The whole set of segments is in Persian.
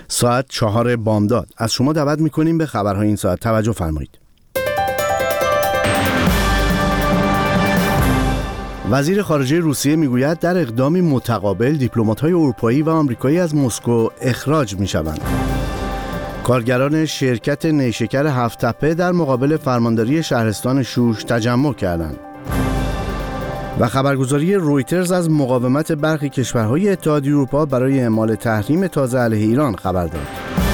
ساعت 4 بامداد. از شما دعوت می‌کنیم به خبرهای این ساعت توجه فرمایید. وزیر خارجه روسیه میگوید در اقدامی متقابل دیپلمات‌های اروپایی و آمریکایی از مسکو اخراج می‌شوند. کارگران شرکت نیشکر هفت‌تپه در مقابل فرمانداری شهرستان شوش تجمع کردند. و خبرگزاری رویترز از مقاومت برخی کشورهای اتحادیه اروپا برای اعمال تحریم تازه علیه ایران خبر داد.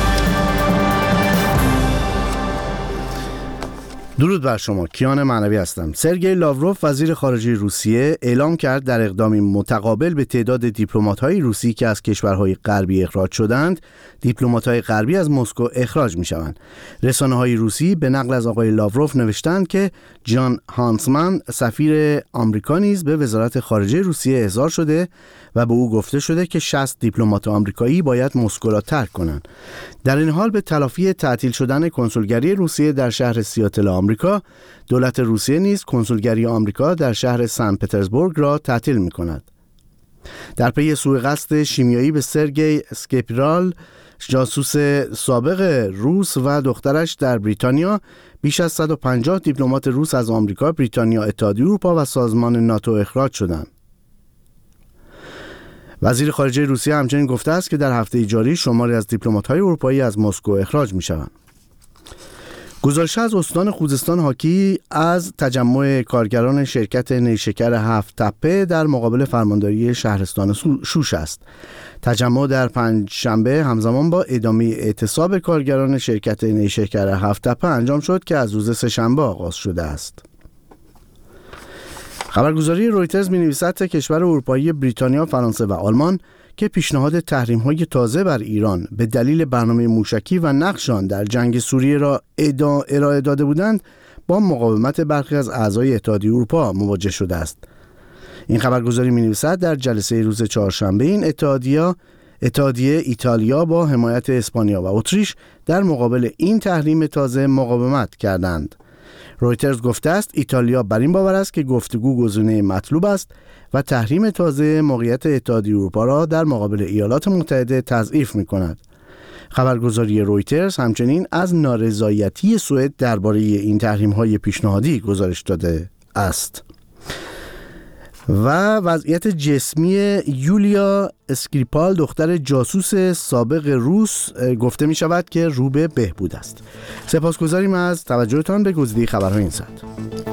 درود بر شما، کیان معنوی هستم. سرگئی لاوروف وزیر خارجه روسیه اعلام کرد در اقدامی متقابل به تعداد دیپلمات‌های روسی که از کشورهای غربی اخراج شدند، دیپلمات‌های غربی از مسکو اخراج می‌شوند. رسانه‌های روسی به نقل از آقای لاوروف نوشتند که جان هانسمن سفیر آمریکا نیز به وزارت خارجه روسیه احضار شده و به او گفته شده که 60 دیپلمات آمریکایی باید مسکو را ترک کنند. در این حال به تلافی تعطیل شدن کنسولگری روسیه در شهر سیاتل آمریکا، دولت روسیه نیز کنسولگری آمریکا در شهر سن پترزبورگ را تعطیل می‌کند. در پی سوءقصد شیمیایی به سرگئی اسکیپرال، جاسوس سابق روس و دخترش در بریتانیا، بیش از 150 دیپلمات روس از آمریکا، بریتانیا، اتحادیه اروپا و سازمان ناتو اخراج شدند. وزیر خارجه روسیه همچنین گفته است که در هفته جاری شماری از دیپلمات‌های اروپایی از مسکو اخراج می‌شوند. گزارش از استان خوزستان حاکی از تجمع کارگران شرکت نیشکر هفت‌تپه در مقابل فرمانداری شهرستان شوش است. تجمع در پنجشنبه همزمان با ادامه اعتصاب کارگران شرکت نیشکر هفت‌تپه انجام شد که از روز سه‌شنبه آغاز شده است. خبرگزاری رویترز می‌نویسد که کشور اروپایی بریتانیا، فرانسه و آلمان که پیشنهاد تحریم‌های تازه بر ایران به دلیل برنامه موشکی و نقش آن در جنگ سوریه را ارائه داده بودند، با مقاومت برخی از اعضای اتحادیه اروپا مواجه شده است. این خبرگزاری می‌نویسد در جلسه روز چهارشنبه این اتحادیه ایتالیا با حمایت اسپانیا و اتریش در مقابل این تحریم تازه مقاومت کردند. رویترز گفته است ایتالیا بر این باور است که گفتگو گزینه مطلوب است و تحریم تازه موقعیت اتحادیه اروپا را در مقابل ایالات متحده تضعیف می‌کند. خبرگزاری رویترز همچنین از نارضایتی سوئد درباره این تحریم‌های پیشنهادی گزارش داده است. و وضعیت جسمی یولیا اسکریپال، دختر جاسوس سابق روس، گفته می شود که رو به بهبود است. سپاسگزاریم از توجهتان به گزیده خبرهای این ساعت.